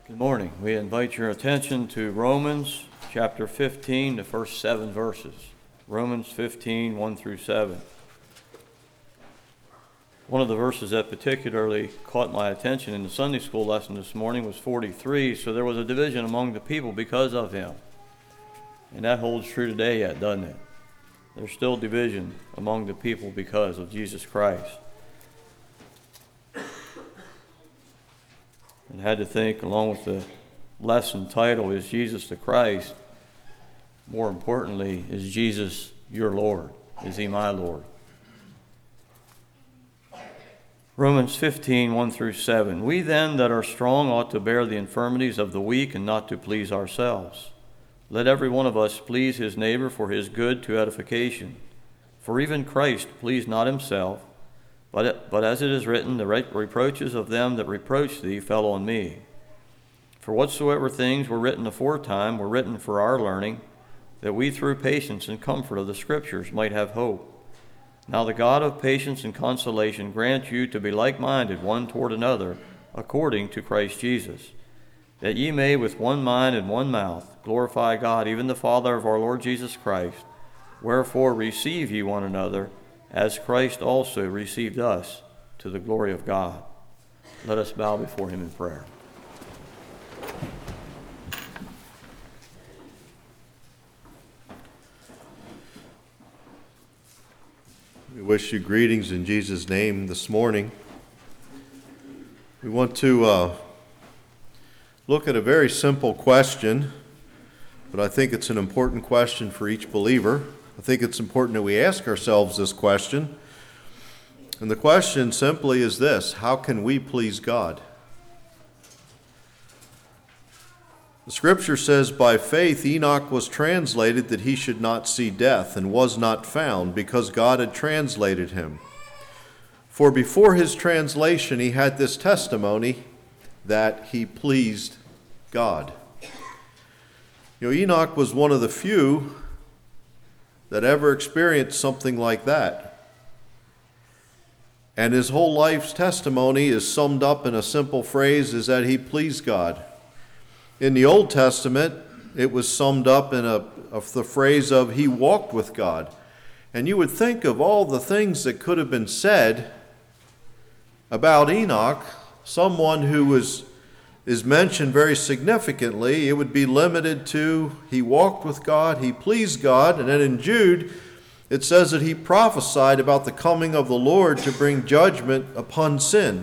Good morning. We invite your attention to Romans chapter 15, the first 7 verses. Romans 15, 1 through 7. One of the verses that particularly caught my attention in the Sunday school lesson this morning was 43, so there was a division among the people because of him. And that holds true today yet, doesn't it? There's still division among the people because of Jesus Christ. And had to think, along with the lesson title, is Jesus the Christ? More importantly, is Jesus your Lord? Is he my Lord? Romans 15, 1 through 7. We then that are strong ought to bear the infirmities of the weak and not to please ourselves. Let every one of us please his neighbor for his good to edification. For even Christ pleased not himself, but as it is written, the reproaches of them that reproach thee fell on me. For whatsoever things were written aforetime were written for our learning, that we through patience and comfort of the Scriptures might have hope. Now the God of patience and consolation grant you to be like-minded one toward another, according to Christ Jesus, that ye may with one mind and one mouth glorify God, even the Father of our Lord Jesus Christ. Wherefore receive ye one another, as Christ also received us to the glory of God. Let us bow before him in prayer. We wish you greetings in Jesus' name this morning. We want to look at a very simple question, but I think it's an important question for each believer. I think it's important that we ask ourselves this question. And the question simply is this: how can we please God? The Scripture says, by faith Enoch was translated that he should not see death, and was not found, because God had translated him. For before his translation he had this testimony, that he pleased God. Enoch was one of the few that ever experienced something like that. And his whole life's testimony is summed up in a simple phrase, is that he pleased God. In the Old Testament, it was summed up in the phrase of he walked with God. And you would think of all the things that could have been said about Enoch, someone who is mentioned very significantly, it would be limited to he walked with God, he pleased God, and then in Jude it says that he prophesied about the coming of the Lord to bring judgment upon sin.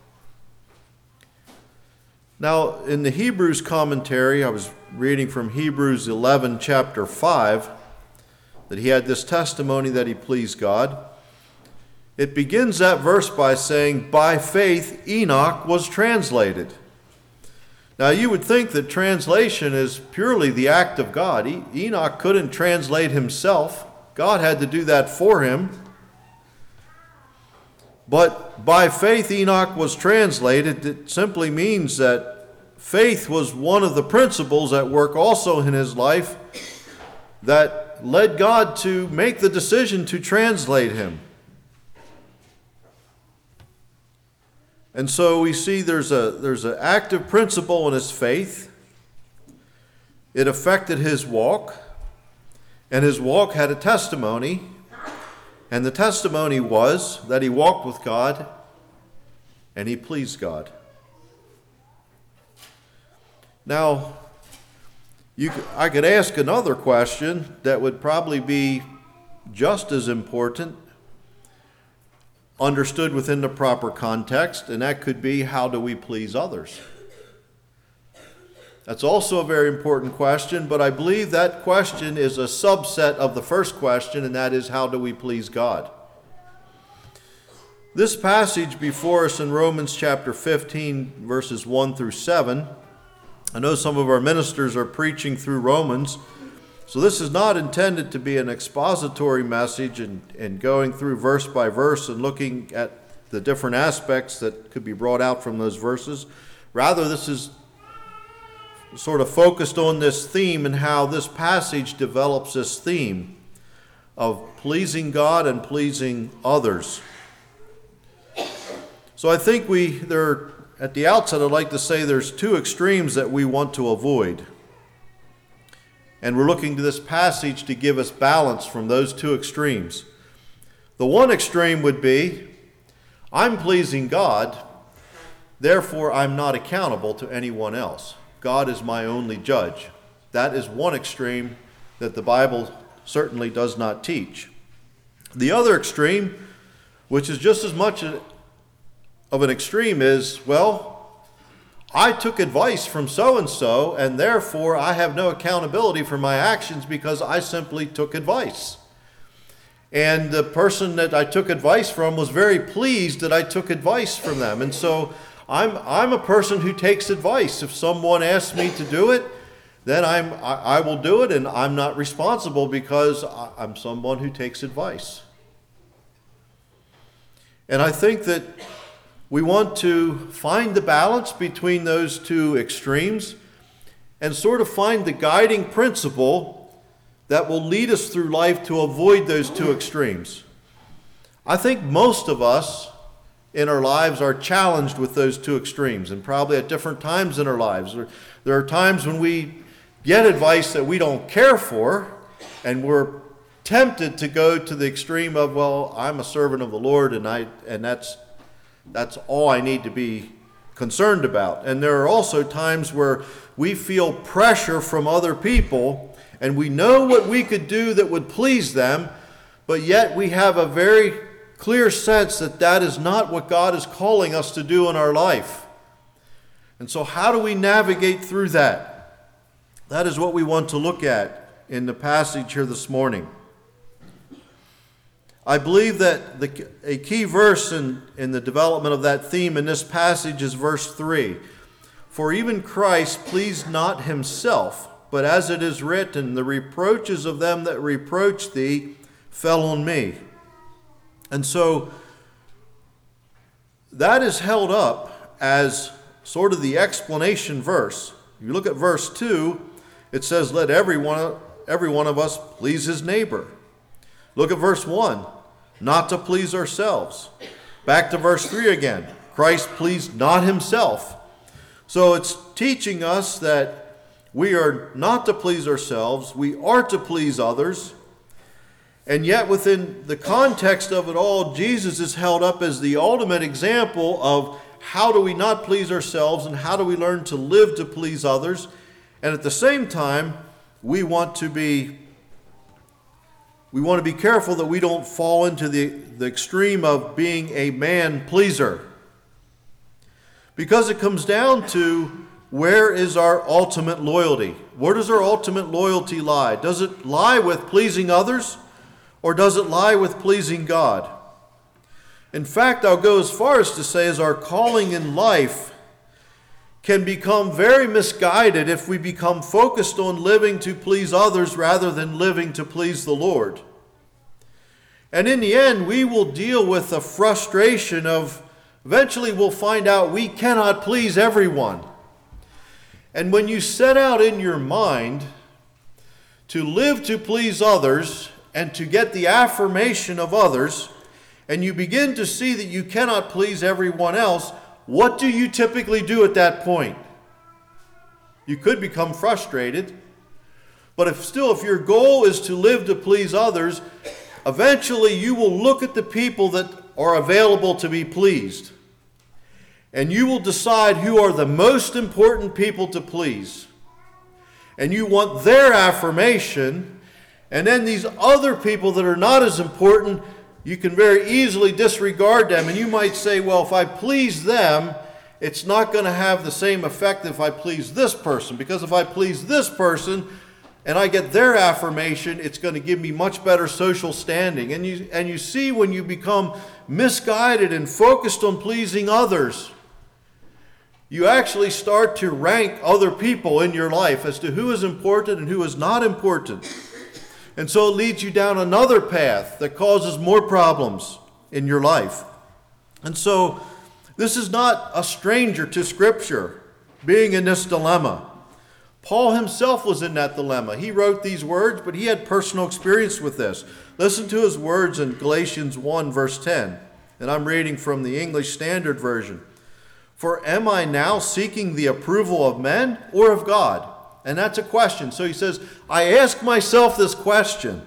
Now, in the Hebrews commentary, I was reading from Hebrews 11, chapter 5, that he had this testimony that he pleased God. It begins that verse by saying, by faith Enoch was translated. Now, you would think that translation is purely the act of God. Enoch couldn't translate himself. God had to do that for him. But by faith Enoch was translated. It simply means that faith was one of the principles at work also in his life that led God to make the decision to translate him. And so we see there's an active principle in his faith. It affected his walk, and his walk had a testimony, and the testimony was that he walked with God and he pleased God. Now, I could ask another question that would probably be just as important, understood within the proper context, and that could be, how do we please others? That's also a very important question, but I believe that question is a subset of the first question, and that is, how do we please God? This passage before us in Romans chapter 15, verses 1 through 7, I know some of our ministers are preaching through Romans, so this is not intended to be an expository message and going through verse by verse and looking at the different aspects that could be brought out from those verses. Rather, this is sort of focused on this theme and how this passage develops this theme of pleasing God and pleasing others. So I think there are at the outset, I'd like to say there's two extremes that we want to avoid. And we're looking to this passage to give us balance from those two extremes. The one extreme would be, I'm pleasing God, therefore I'm not accountable to anyone else. God is my only judge. That is one extreme that the Bible certainly does not teach. The other extreme, which is just as much of an extreme, is, well, I took advice from so-and-so, and therefore I have no accountability for my actions because I simply took advice. And the person that I took advice from was very pleased that I took advice from them. And so I'm a person who takes advice. If someone asks me to do it, then I will do it, and I'm not responsible because I'm someone who takes advice. And I think that we want to find the balance between those two extremes and sort of find the guiding principle that will lead us through life to avoid those two extremes. I think most of us in our lives are challenged with those two extremes, and probably at different times in our lives. There are times when we get advice that we don't care for, and we're tempted to go to the extreme of, well, I'm a servant of the Lord, and that's all I need to be concerned about. And there are also times where we feel pressure from other people, and we know what we could do that would please them, but yet we have a very clear sense that that is not what God is calling us to do in our life. And so how do we navigate through that? That is what we want to look at in the passage here this morning. I believe that a key verse in the development of that theme in this passage is verse 3. For even Christ pleased not himself, but as it is written, the reproaches of them that reproach thee fell on me. And so that is held up as sort of the explanation verse. If you look at verse 2, it says, let every one of us please his neighbor. Look at verse 1, not to please ourselves. Back to verse 3 again, Christ pleased not himself. So it's teaching us that we are not to please ourselves, we are to please others. And yet within the context of it all, Jesus is held up as the ultimate example of how do we not please ourselves and how do we learn to live to please others. And at the same time, we want to be careful that we don't fall into the extreme of being a man pleaser. Because it comes down to, where is our ultimate loyalty? Where does our ultimate loyalty lie? Does it lie with pleasing others, or does it lie with pleasing God? In fact, I'll go as far as to say as our calling in life can become very misguided if we become focused on living to please others rather than living to please the Lord. And in the end, we will deal with the frustration of, eventually we'll find out we cannot please everyone. And when you set out in your mind to live to please others and to get the affirmation of others, and you begin to see that you cannot please everyone else, what do you typically do at that point? You could become frustrated, but if your goal is to live to please others, eventually you will look at the people that are available to be pleased. And you will decide who are the most important people to please. And you want their affirmation. And then these other people that are not as important, you can very easily disregard them. And you might say, well, if I please them, it's not going to have the same effect if I please this person. Because if I please this person and I get their affirmation, it's going to give me much better social standing. And you see, when you become misguided and focused on pleasing others, you actually start to rank other people in your life as to who is important and who is not important. And so it leads you down another path that causes more problems in your life. And so this is not a stranger to Scripture, being in this dilemma. Paul himself was in that dilemma. He wrote these words, but he had personal experience with this. Listen to his words in Galatians 1, verse 10. And I'm reading from the English Standard Version. For am I now seeking the approval of men or of God? And that's a question. So he says, I ask myself this question.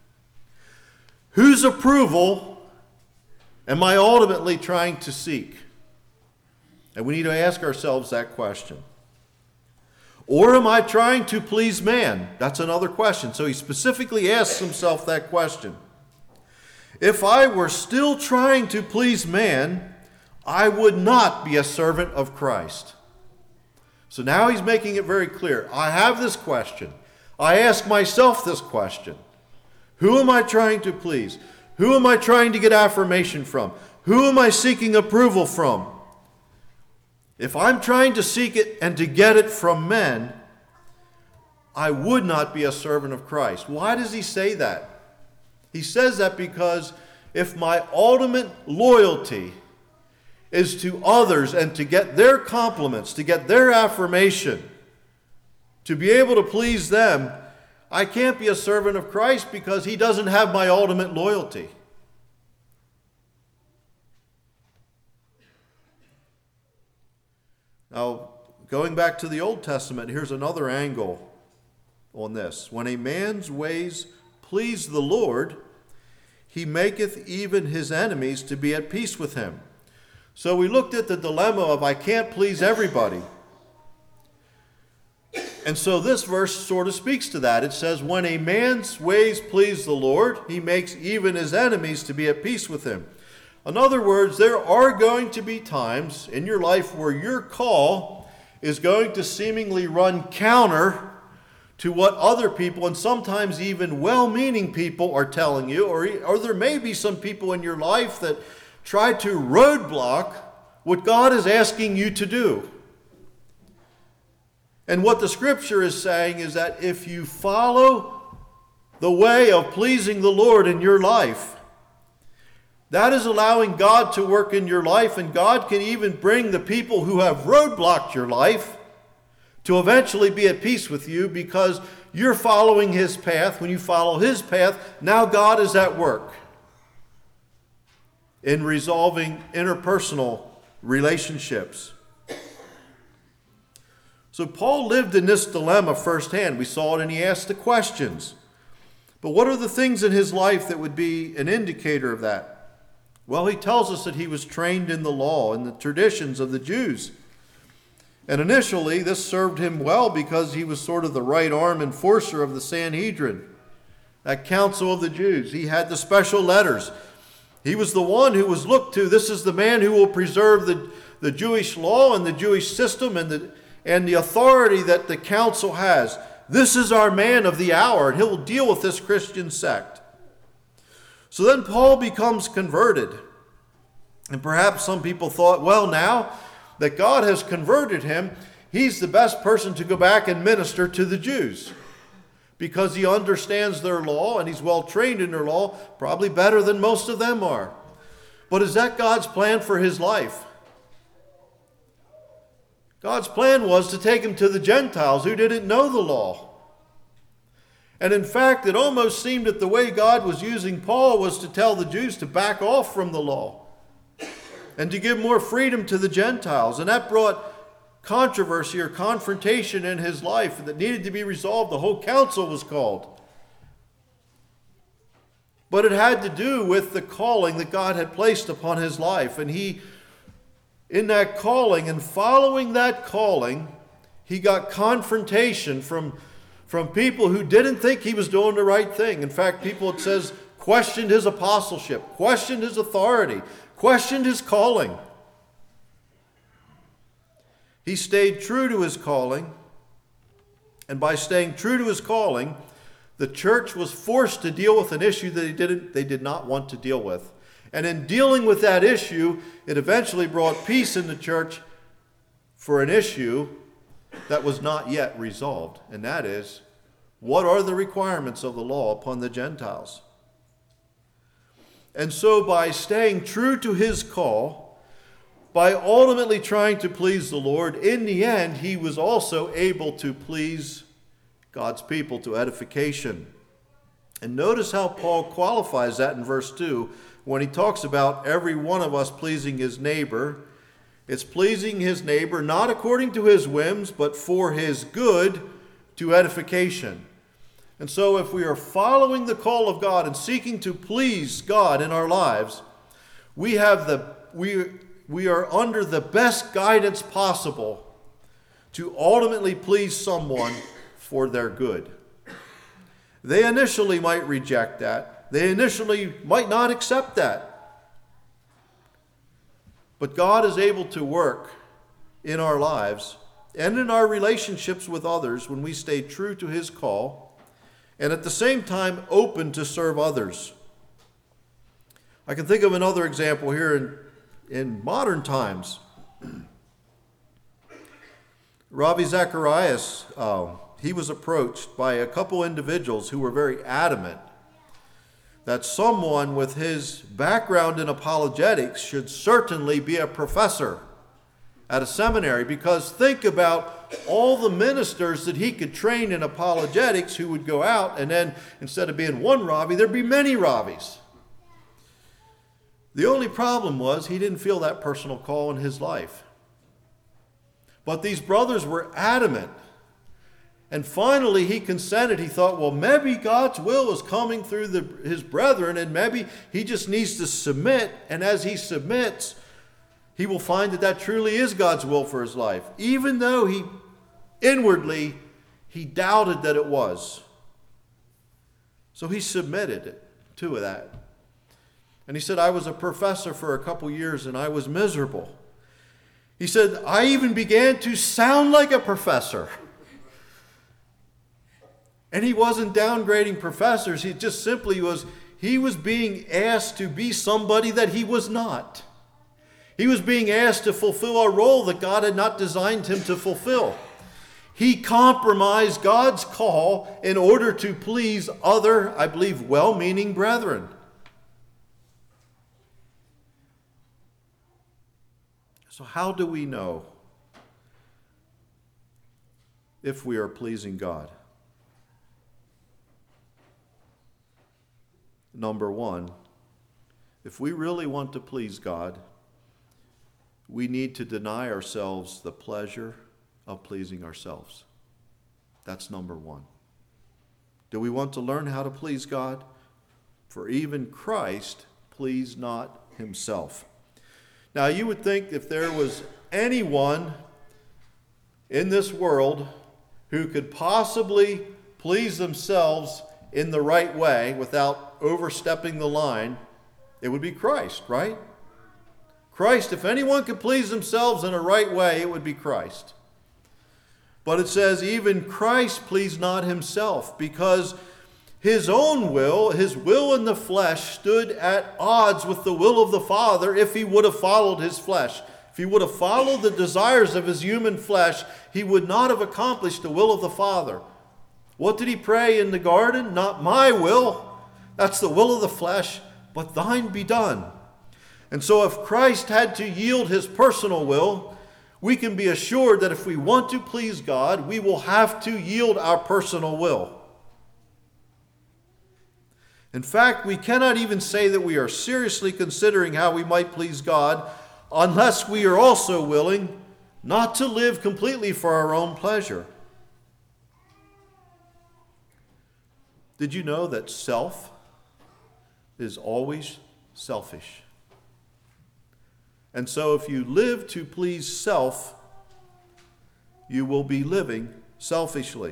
Whose approval am I ultimately trying to seek? And we need to ask ourselves that question. Or am I trying to please man? That's another question. So he specifically asks himself that question. If I were still trying to please man, I would not be a servant of Christ. So now he's making it very clear. I have this question. I ask myself this question. Who am I trying to please? Who am I trying to get affirmation from? Who am I seeking approval from? If I'm trying to seek it and to get it from men, I would not be a servant of Christ. Why does he say that? He says that because if my ultimate loyalty is to others and to get their compliments, to get their affirmation, to be able to please them, I can't be a servant of Christ because he doesn't have my ultimate loyalty. Now, going back to the Old Testament, here's another angle on this. When a man's ways please the Lord, he maketh even his enemies to be at peace with him. So we looked at the dilemma of I can't please everybody. And so this verse sort of speaks to that. It says, when a man's ways please the Lord, he makes even his enemies to be at peace with him. In other words, there are going to be times in your life where your call is going to seemingly run counter to what other people, and sometimes even well-meaning people, are telling you, or there may be some people in your life that try to roadblock what God is asking you to do. And what the Scripture is saying is that if you follow the way of pleasing the Lord in your life, that is allowing God to work in your life, and God can even bring the people who have roadblocked your life to eventually be at peace with you because you're following his path. When you follow his path, now God is at work in resolving interpersonal relationships. So Paul lived in this dilemma firsthand. We saw it and he asked the questions. But what are the things in his life that would be an indicator of that? Well, he tells us that he was trained in the law and the traditions of the Jews. And initially, this served him well because he was sort of the right arm enforcer of the Sanhedrin, that council of the Jews. He had the special letters. He was the one who was looked to. This is the man who will preserve the Jewish law and the Jewish system and the authority that the council has. This is our man of the hour, and he'll deal with this Christian sect. So then Paul becomes converted. And perhaps some people thought, well, now that God has converted him, he's the best person to go back and minister to the Jews because he understands their law and he's well trained in their law, probably better than most of them are. But is that God's plan for his life? God's plan was to take him to the Gentiles who didn't know the law. And in fact, it almost seemed that the way God was using Paul was to tell the Jews to back off from the law and to give more freedom to the Gentiles. And that brought controversy or confrontation in his life that needed to be resolved. The whole council was called. But it had to do with the calling that God had placed upon his life. And he, in that calling and following that calling, he got confrontation from people who didn't think he was doing the right thing. In fact, people, it says, questioned his apostleship, questioned his authority, questioned his calling. He stayed true to his calling, and by staying true to his calling, the church was forced to deal with an issue that they did not want to deal with. And in dealing with that issue, it eventually brought peace in the church for an issue that was not yet resolved, and that is, what are the requirements of the law upon the Gentiles? And so by staying true to his call, by ultimately trying to please the Lord, in the end, he was also able to please God's people to edification. And notice how Paul qualifies that in verse 2 when he talks about every one of us pleasing his neighbor. It's pleasing his neighbor not according to his whims, but for his good, to edification. And so if we are following the call of God and seeking to please God in our lives, we are under the best guidance possible to ultimately please someone for their good. They initially might reject that. They initially might not accept that. But God is able to work in our lives and in our relationships with others when we stay true to his call and at the same time open to serve others. I can think of another example here in modern times. Ravi Zacharias, he was approached by a couple individuals who were very adamant that someone with his background in apologetics should certainly be a professor at a seminary, because think about all the ministers that he could train in apologetics who would go out, and then instead of being one Ravi, there'd be many Ravis. The only problem was he didn't feel that personal call in his life. But these brothers were adamant. And finally he consented. He thought, well, maybe God's will is coming through his brethren, and maybe he just needs to submit. And as he submits, he will find that truly is God's will for his life, even though he doubted that it was. So he submitted to that. And he said, I was a professor for a couple years and I was miserable. He said, I even began to sound like a professor. And he wasn't downgrading professors. He just simply was being asked to be somebody that he was not. He was being asked to fulfill a role that God had not designed him to fulfill. He compromised God's call in order to please other, I believe, well-meaning brethren. So how do we know if we are pleasing God? Number one, if we really want to please God, we need to deny ourselves the pleasure of pleasing ourselves. That's number one. Do we want to learn how to please God? For even Christ pleased not himself. Now, you would think if there was anyone in this world who could possibly please themselves in the right way without overstepping the line, it would be Christ, right? Christ, if anyone could please themselves in a right way, it would be Christ. But it says, even Christ pleased not himself, because his own will, his will in the flesh, stood at odds with the will of the Father if he would have followed his flesh. If he would have followed the desires of his human flesh, he would not have accomplished the will of the Father. What did he pray in the garden? Not my will, that's the will of the flesh, but thine be done. And so if Christ had to yield his personal will, we can be assured that if we want to please God, we will have to yield our personal will. In fact, we cannot even say that we are seriously considering how we might please God unless we are also willing not to live completely for our own pleasure. Did you know that self is always selfish? And so if you live to please self, you will be living selfishly.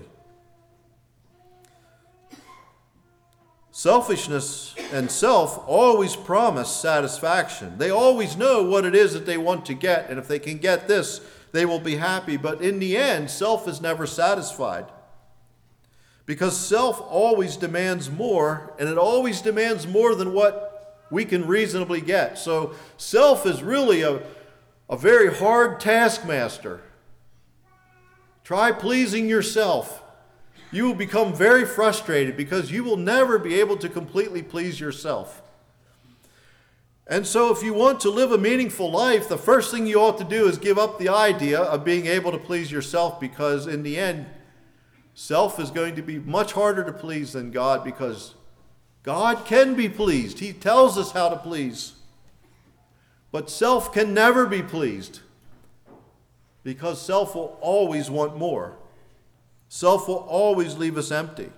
Selfishness and self always promise satisfaction. They always know what it is that they want to get, and if they can get this, they will be happy. But in the end, self is never satisfied. Because self always demands more, and it always demands more than what we can reasonably get. So self is really a very hard taskmaster. Try pleasing yourself. You will become very frustrated because you will never be able to completely please yourself. And so if you want to live a meaningful life, the first thing you ought to do is give up the idea of being able to please yourself, because in the end, self is going to be much harder to please than God, because God can be pleased. He tells us how to please. But self can never be pleased. because self will always want more. Self will always leave us empty.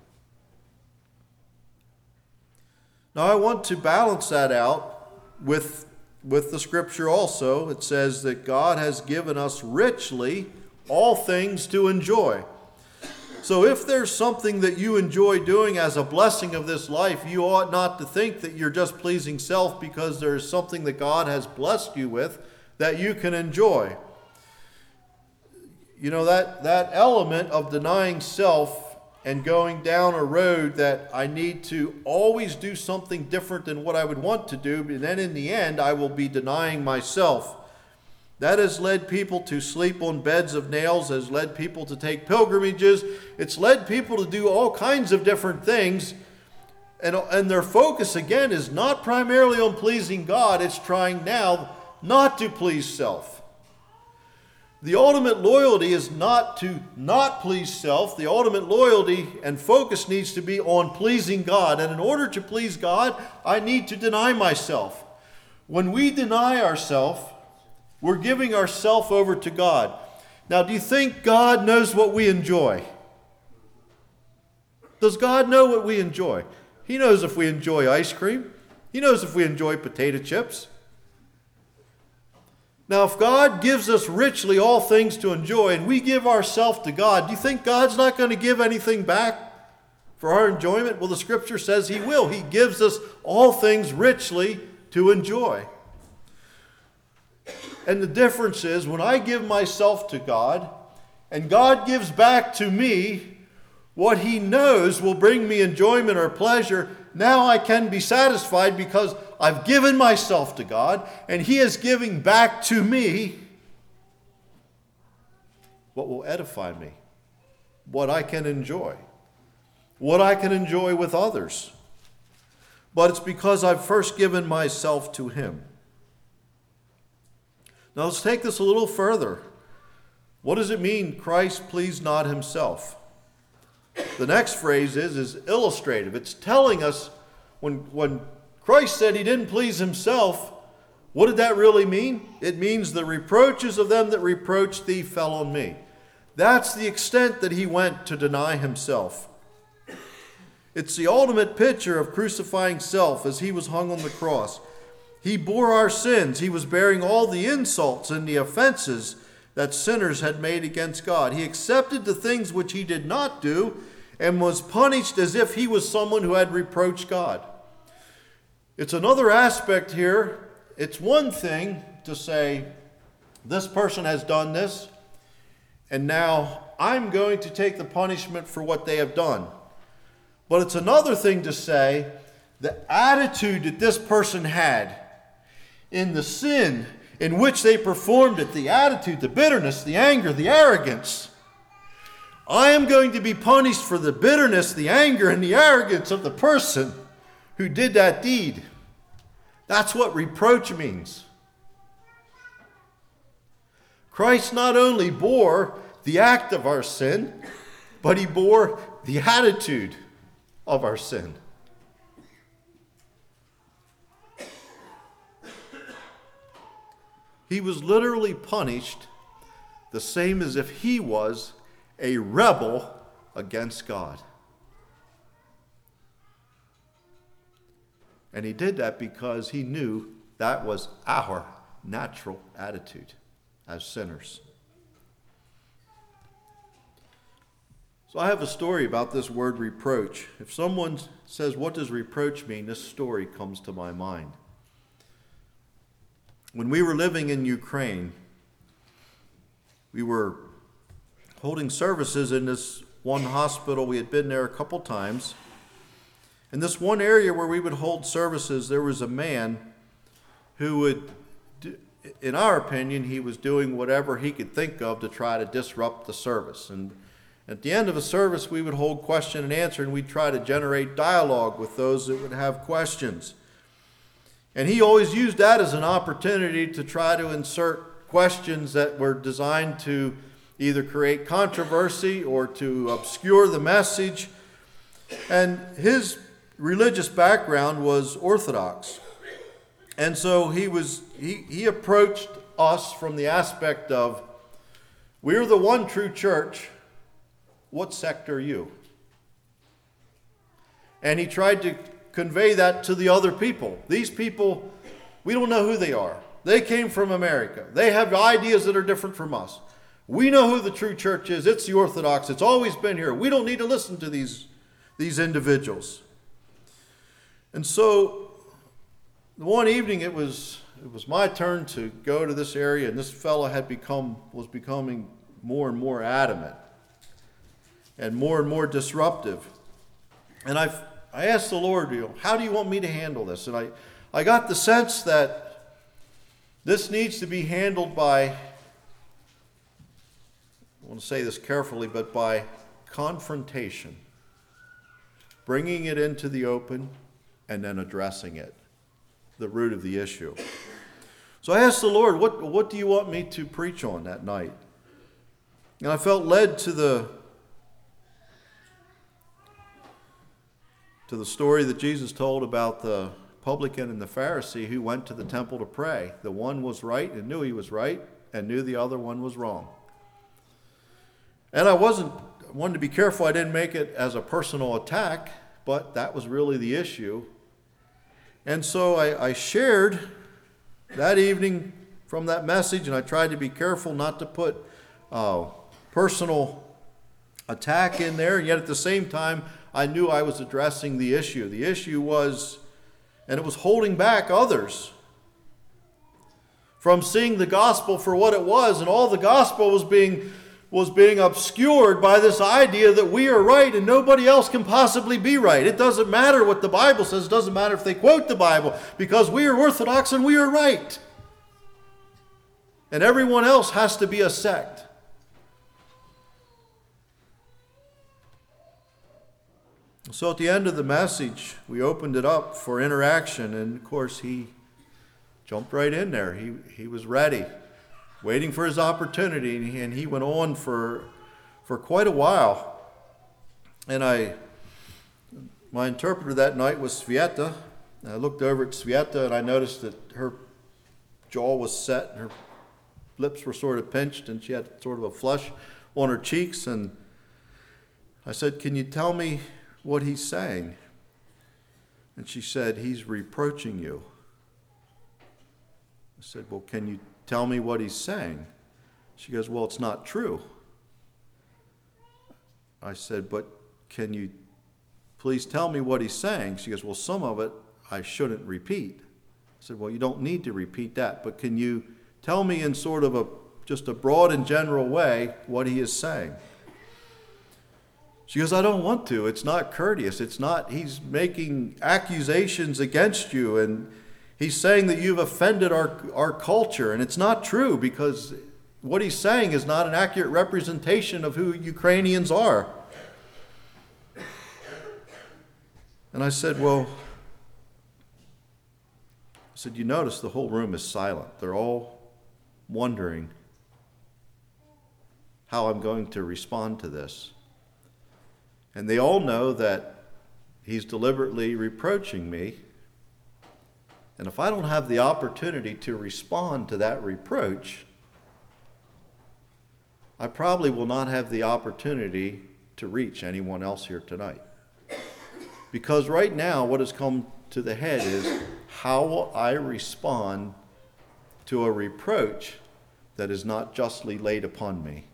Now I want to balance that out with the scripture also. It says that God has given us richly all things to enjoy. So if there's something that you enjoy doing as a blessing of this life, you ought not to think that you're just pleasing self because there's something that God has blessed you with that you can enjoy. You know, that element of denying self and going down a road that I need to always do something different than what I would want to do, and then in the end I will be denying myself. That has led people to sleep on beds of nails, has led people to take pilgrimages. It's led people to do all kinds of different things. And their focus, again, is not primarily on pleasing God. It's trying now not to please self. The ultimate loyalty is not to not please self. The ultimate loyalty and focus needs to be on pleasing God. And in order to please God, I need to deny myself. When we deny ourselves, we're giving ourselves over to God. Now, do you think God knows what we enjoy? Does God know what we enjoy? He knows if we enjoy ice cream. He knows if we enjoy potato chips. Now, if God gives us richly all things to enjoy and we give ourselves to God, do you think God's not going to give anything back for our enjoyment? Well, the scripture says He will. He gives us all things richly to enjoy. And the difference is when I give myself to God and God gives back to me what He knows will bring me enjoyment or pleasure, now I can be satisfied because I've given myself to God and He is giving back to me what will edify me, what I can enjoy with others. But it's because I've first given myself to Him. Now let's take this a little further. What does it mean, Christ pleased not Himself? The next phrase is illustrative. It's telling us when Christ said He didn't please Himself, what did that really mean? It means the reproaches of them that reproached Thee fell on me. That's the extent that He went to deny Himself. It's the ultimate picture of crucifying self as He was hung on the cross. He bore our sins. He was bearing all the insults and the offenses that sinners had made against God. He accepted the things which He did not do and was punished as if He was someone who had reproached God. It's another aspect here. It's one thing to say, this person has done this, and now I'm going to take the punishment for what they have done. But it's another thing to say, the attitude that this person had in the sin in which they performed it, the attitude, the bitterness, the anger, the arrogance. I am going to be punished for the bitterness, the anger, and the arrogance of the person who did that deed. That's what reproach means. Christ not only bore the act of our sin, but He bore the attitude of our sin. He was literally punished the same as if He was a rebel against God. And He did that because He knew that was our natural attitude as sinners. So I have a story about this word reproach. If someone says, what does reproach mean? This story comes to my mind. When we were living in Ukraine, we were holding services in this one hospital. We had been there a couple times. In this one area where we would hold services, there was a man who would, in our opinion, he was doing whatever he could think of to try to disrupt the service. And at the end of a service, we would hold question and answer, and we'd try to generate dialogue with those that would have questions. And he always used that as an opportunity to try to insert questions that were designed to either create controversy or to obscure the message. And his religious background was Orthodox. And so he approached us from the aspect of, We're the one true church. What sect are you? And he tried to convey that to the other people. These people, we don't know who they are. They came from America. They have ideas that are different from us. We know who the true church is. It's the Orthodox. It's always been here. We don't need to listen to these individuals. And so one evening it was my turn to go to this area, and this fellow was becoming more and more adamant and more disruptive. And I asked the Lord, how do you want me to handle this? And I got the sense that this needs to be handled by, I want to say this carefully, but by confrontation. Bringing it into the open and then addressing it, the root of the issue. So I asked the Lord, what do you want me to preach on that night? And I felt led to the story that Jesus told about the publican and the Pharisee who went to the temple to pray. The one was right and knew he was right, and knew the other one was wrong. And I wanted to be careful I didn't make it as a personal attack, but that was really the issue. And so I shared that evening from that message, and I tried to be careful not to put personal attack in there, and yet at the same time, I knew I was addressing the issue. The issue was, and it was holding back others from seeing the gospel for what it was, and all the gospel was being obscured by this idea that we are right and nobody else can possibly be right. It doesn't matter what the Bible says. It doesn't matter if they quote the Bible, because we are Orthodox and we are right. And everyone else has to be a sect. So at the end of the message, we opened it up for interaction, and of course he jumped right in there. He was ready, waiting for his opportunity, and he went on for quite a while. And my interpreter that night was Svieta. I looked over at Svieta and I noticed that her jaw was set, and her lips were sort of pinched, and she had sort of a flush on her cheeks. And I said, "Can you tell me what he's saying?" And she said, "He's reproaching you." I said, "Well, can you tell me what he's saying?" She goes, "Well, it's not true." I said, "But can you please tell me what he's saying?" She goes, "Well, some of it I shouldn't repeat." I said, "Well, you don't need to repeat that, but can you tell me in sort of just a broad and general way what he is saying?" She goes, "I don't want to. It's not courteous. He's making accusations against you, and he's saying that you've offended our culture, and it's not true, because what he's saying is not an accurate representation of who Ukrainians are." And I said, "You notice the whole room is silent. They're all wondering how I'm going to respond to this. And they all know that he's deliberately reproaching me. And if I don't have the opportunity to respond to that reproach, I probably will not have the opportunity to reach anyone else here tonight. Because right now, what has come to the head is, how will I respond to a reproach that is not justly laid upon me?"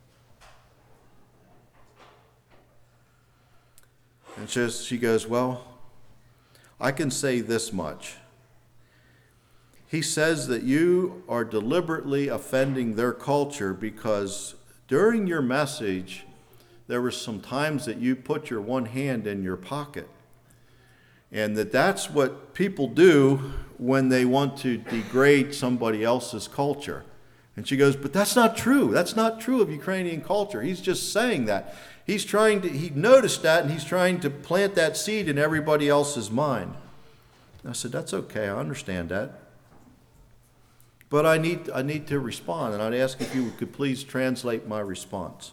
And she goes, "Well, I can say this much. He says that you are deliberately offending their culture because during your message, there were some times that you put your one hand in your pocket. And that's what people do when they want to degrade somebody else's culture." And she goes, "But that's not true. That's not true of Ukrainian culture. He's just saying that. He noticed that, and he's trying to plant that seed in everybody else's mind." And I said, "That's okay. I understand that. But I need to respond, and I'd ask if you could please translate my response.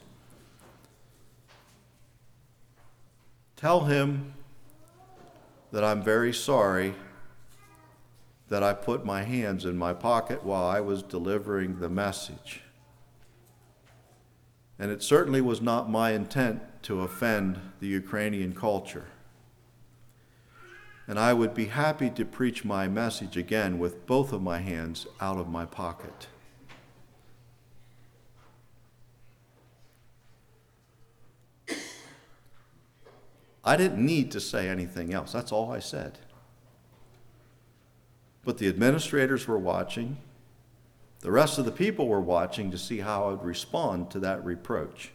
Tell him that I'm very sorry that I put my hands in my pocket while I was delivering the message. And it certainly was not my intent to offend the Ukrainian culture. And I would be happy to preach my message again with both of my hands out of my pocket. I didn't need to say anything else. That's all I said. But the administrators were watching. The rest of the people were watching to see how I would respond to that reproach.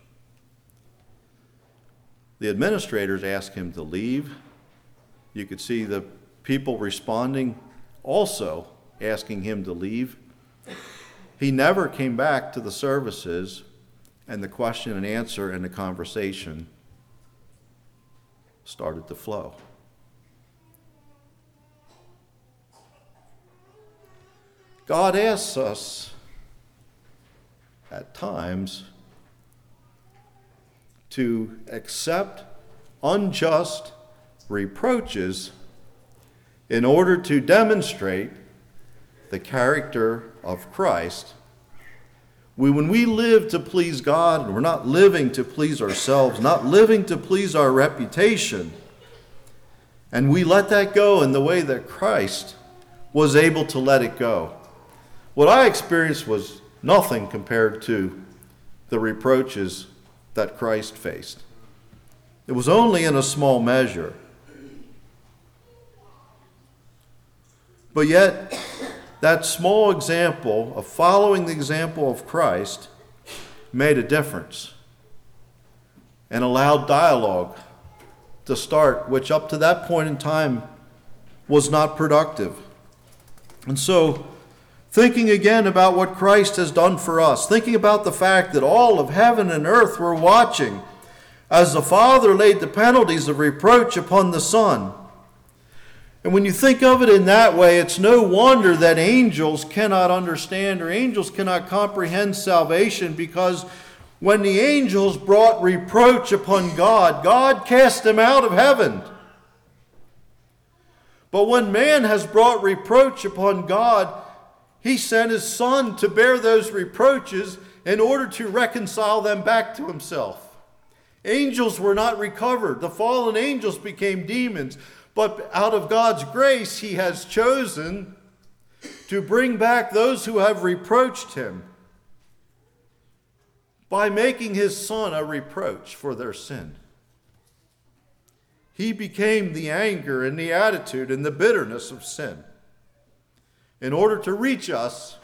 The administrators asked him to leave. You could see the people responding, also asking him to leave. He never came back to the services, and the question and answer and the conversation started to flow. God asks us at times to accept unjust reproaches in order to demonstrate the character of Christ. When we live to please God, and we're not living to please ourselves, not living to please our reputation, and we let that go in the way that Christ was able to let it go. What I experienced was nothing compared to the reproaches that Christ faced. It was only in a small measure. But yet, that small example of following the example of Christ made a difference and allowed dialogue to start, which up to that point in time was not productive. And so, thinking again about what Christ has done for us, thinking about the fact that all of heaven and earth were watching as the Father laid the penalties of reproach upon the Son. And when you think of it in that way, it's no wonder that angels cannot understand or angels cannot comprehend salvation, because when the angels brought reproach upon God, God cast them out of heaven. But when man has brought reproach upon God, He sent His Son to bear those reproaches in order to reconcile them back to Himself. Angels were not recovered. The fallen angels became demons. But out of God's grace, He has chosen to bring back those who have reproached Him by making His Son a reproach for their sin. He became the anger and the attitude and the bitterness of sin in order to reach us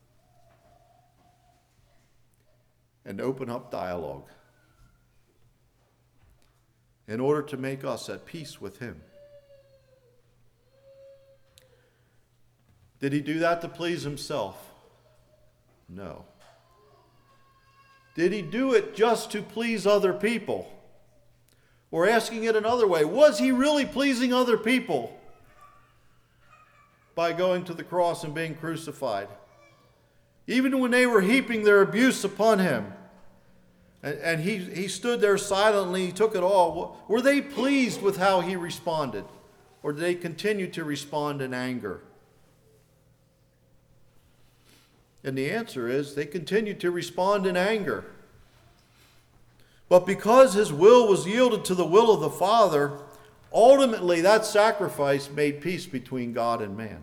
and open up dialogue, in order to make us at peace with Him. Did He do that to please Himself? No. Did He do it just to please other people? Or asking it another way, was He really pleasing other people by going to the cross and being crucified? Even when they were heaping their abuse upon Him, and he stood there silently, He took it all, were they pleased with how He responded? Or did they continue to respond in anger? And the answer is they continued to respond in anger. But because His will was yielded to the will of the Father, ultimately that sacrifice made peace between God and man.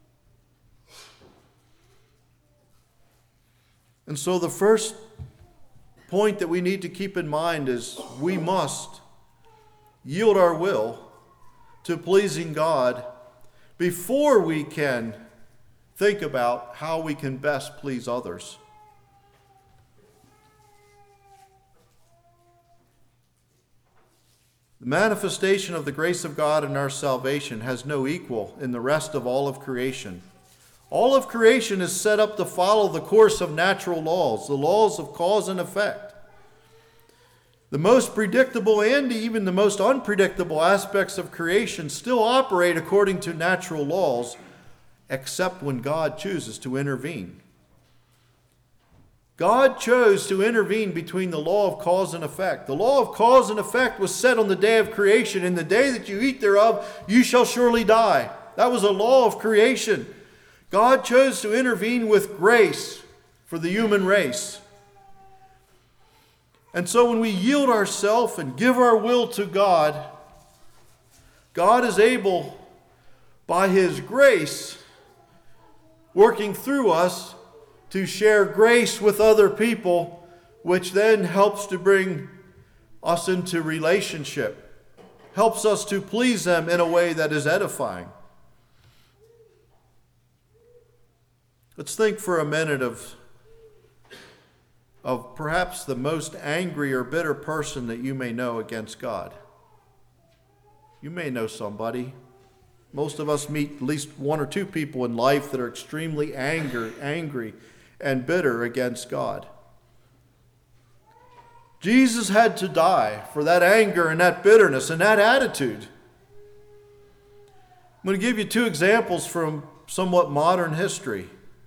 And so the first point that we need to keep in mind is we must yield our will to pleasing God before we can think about how we can best please others. The manifestation of the grace of God in our salvation has no equal in the rest of all of creation. All of creation is set up to follow the course of natural laws, the laws of cause and effect. The most predictable and even the most unpredictable aspects of creation still operate according to natural laws, except when God chooses to intervene. God chose to intervene between the law of cause and effect. The law of cause and effect was set on the day of creation. In the day that you eat thereof, you shall surely die. That was a law of creation. God chose to intervene with grace for the human race. And so when we yield ourselves and give our will to God, God is able, by His grace, working through us, to share grace with other people, which then helps to bring us into relationship, helps us to please them in a way that is edifying. Let's think for a minute of perhaps the most angry or bitter person that you may know against God. You may know somebody. Most of us meet at least one or two people in life that are extremely angry and bitter against God. Jesus had to die for that anger and that bitterness and that attitude. I'm going to give you two examples from somewhat modern history.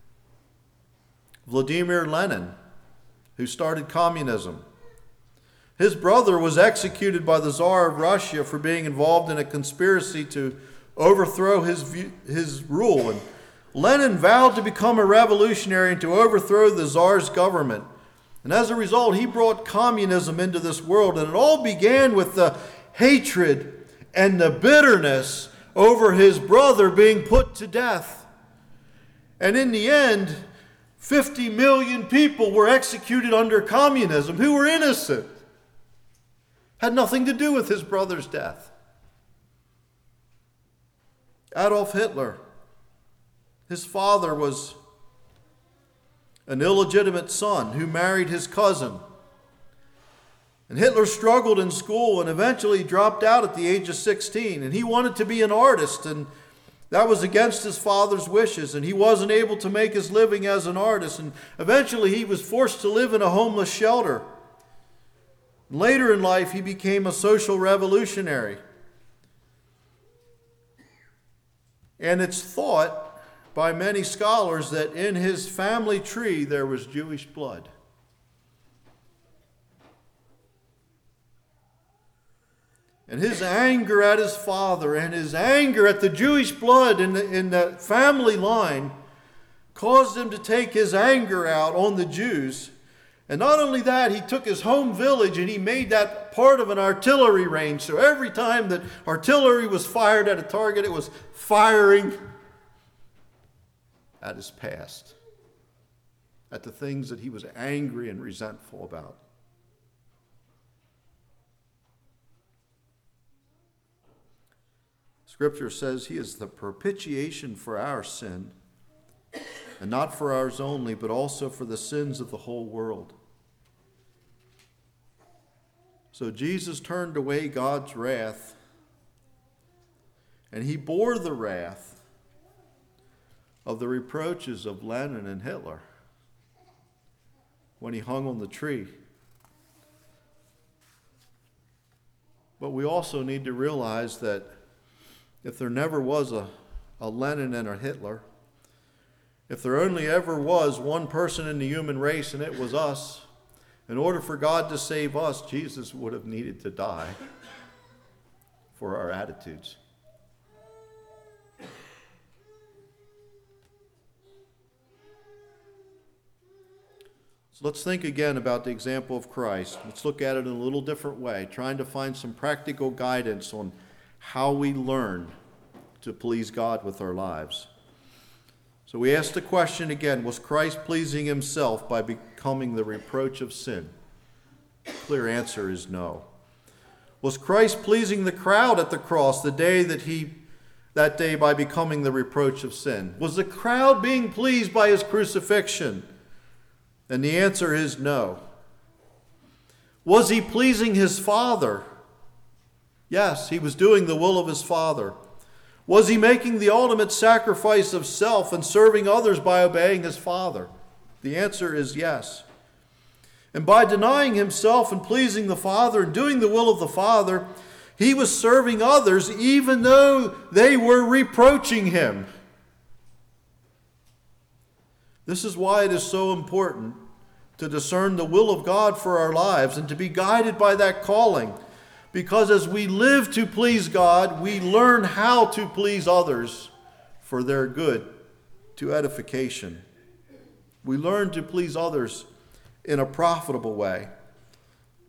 Vladimir Lenin, who started communism. His brother was executed by the Tsar of Russia for being involved in a conspiracy to overthrow his rule. And Lenin vowed to become a revolutionary and to overthrow the Tsar's government. And as a result, he brought communism into this world. And it all began with the hatred and the bitterness over his brother being put to death. And in the end, 50 million people were executed under communism who were innocent. Had nothing to do with his brother's death. Adolf Hitler, his father was an illegitimate son who married his cousin. And Hitler struggled in school and eventually dropped out at the age of 16. And he wanted to be an artist, and that was against his father's wishes, and he wasn't able to make his living as an artist. And eventually he was forced to live in a homeless shelter. Later in life, he became a social revolutionary. And it's thought by many scholars that in his family tree there was Jewish blood. And his anger at his father and his anger at the Jewish blood in the family line caused him to take his anger out on the Jews. And not only that, he took his home village and he made that part of an artillery range. So every time that artillery was fired at a target, it was firing at his past, at the things that he was angry and resentful about. Scripture says he is the propitiation for our sin, and not for ours only, but also for the sins of the whole world. So Jesus turned away God's wrath, and he bore the wrath of the reproaches of Lenin and Hitler when he hung on the tree. But we also need to realize that if there never was a Lenin and a Hitler, if there only ever was one person in the human race and it was us, in order for God to save us, Jesus would have needed to die for our attitudes. So let's think again about the example of Christ. Let's look at it in a little different way, trying to find some practical guidance on how we learn to please God with our lives. So we ask the question again, was Christ pleasing himself by becoming the reproach of sin? The clear answer is no. Was Christ pleasing the crowd at the cross that day by becoming the reproach of sin? Was the crowd being pleased by his crucifixion? And the answer is no. Was he pleasing his Father? Yes, he was doing the will of his Father. Was he making the ultimate sacrifice of self and serving others by obeying his Father? The answer is yes. And by denying himself and pleasing the Father and doing the will of the Father, he was serving others even though they were reproaching him. This is why it is so important to discern the will of God for our lives and to be guided by that calling. Because as we live to please God, we learn how to please others for their good, to edification. We learn to please others in a profitable way.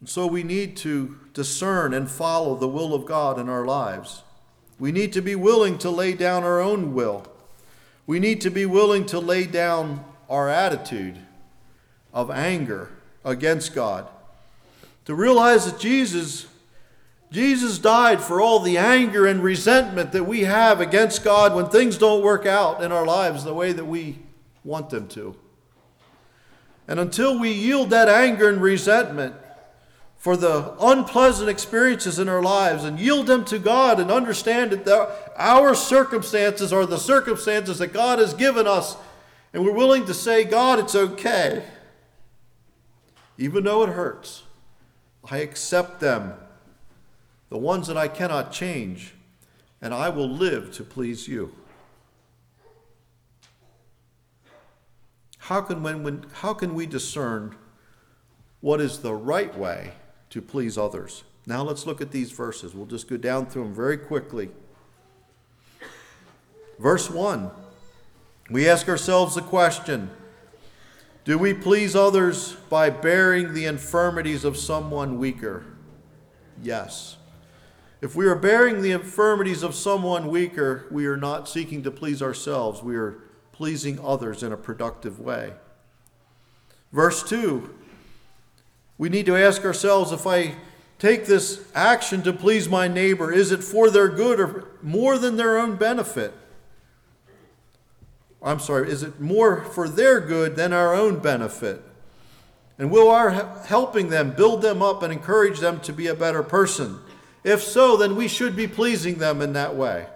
So we need to discern and follow the will of God in our lives. We need to be willing to lay down our own will. We need to be willing to lay down our attitude of anger against God. To realize that Jesus died for all the anger and resentment that we have against God when things don't work out in our lives the way that we want them to. And until we yield that anger and resentment for the unpleasant experiences in our lives and yield them to God and understand that our circumstances are the circumstances that God has given us, and we're willing to say, God, it's okay. Even though it hurts, I accept them, the ones that I cannot change, and I will live to please you. How can we discern what is the right way to please others? Now let's look at these verses. We'll just go down through them very quickly. Verse 1, we ask ourselves the question, do we please others by bearing the infirmities of someone weaker? Yes. If we are bearing the infirmities of someone weaker, we are not seeking to please ourselves. We are pleasing others in a productive way. Verse 2, we need to ask ourselves, if I take this action to please my neighbor, is it for their good or more than their own benefit? Is it more for their good than our own benefit? And will our helping them build them up and encourage them to be a better person? If so, then we should be pleasing them in that way.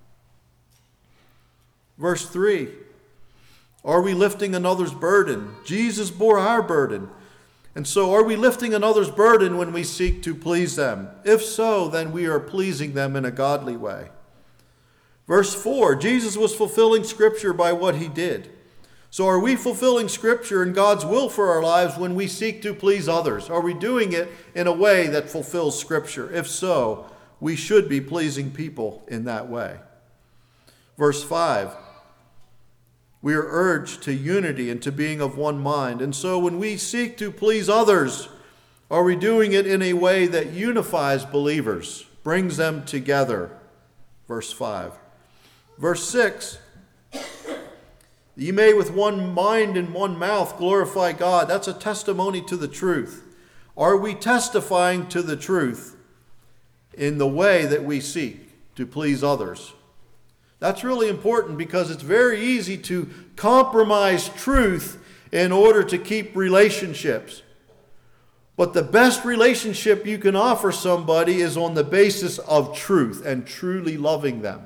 Verse 3, are we lifting another's burden? Jesus bore our burden. And so are we lifting another's burden when we seek to please them? If so, then we are pleasing them in a godly way. Verse 4, Jesus was fulfilling Scripture by what he did. So are we fulfilling Scripture and God's will for our lives when we seek to please others? Are we doing it in a way that fulfills Scripture? If so, we should be pleasing people in that way. Verse 5, we are urged to unity and to being of one mind. And so when we seek to please others, are we doing it in a way that unifies believers, brings them together? Verse 5. Verse 6, ye may with one mind and one mouth glorify God. That's a testimony to the truth. Are we testifying to the truth in the way that we seek to please others? That's really important because it's very easy to compromise truth in order to keep relationships. But the best relationship you can offer somebody is on the basis of truth and truly loving them.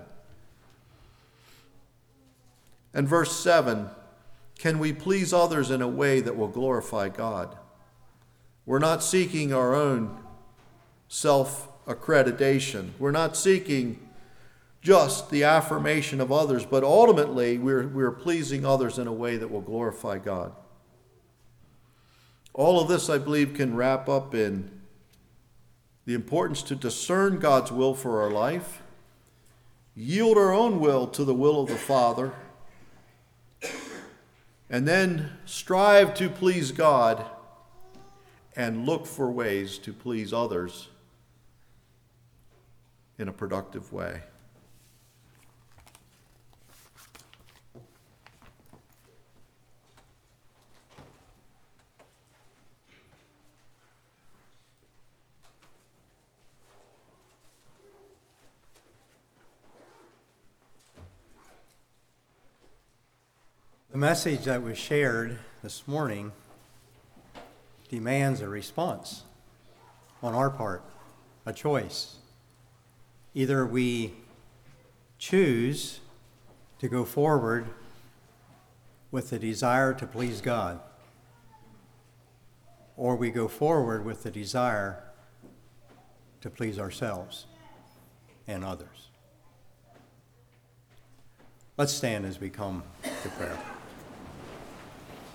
And verse 7, can we please others in a way that will glorify God? We're not seeking our own self-accreditation. We're not seeking just the affirmation of others, but ultimately we're pleasing others in a way that will glorify God. All of this, I believe, can wrap up in the importance to discern God's will for our life, yield our own will to the will of the Father, and then strive to please God and look for ways to please others in a productive way. The message that was shared this morning demands a response on our part, a choice. Either we choose to go forward with the desire to please God, or we go forward with the desire to please ourselves and others. Let's stand as we come to prayer.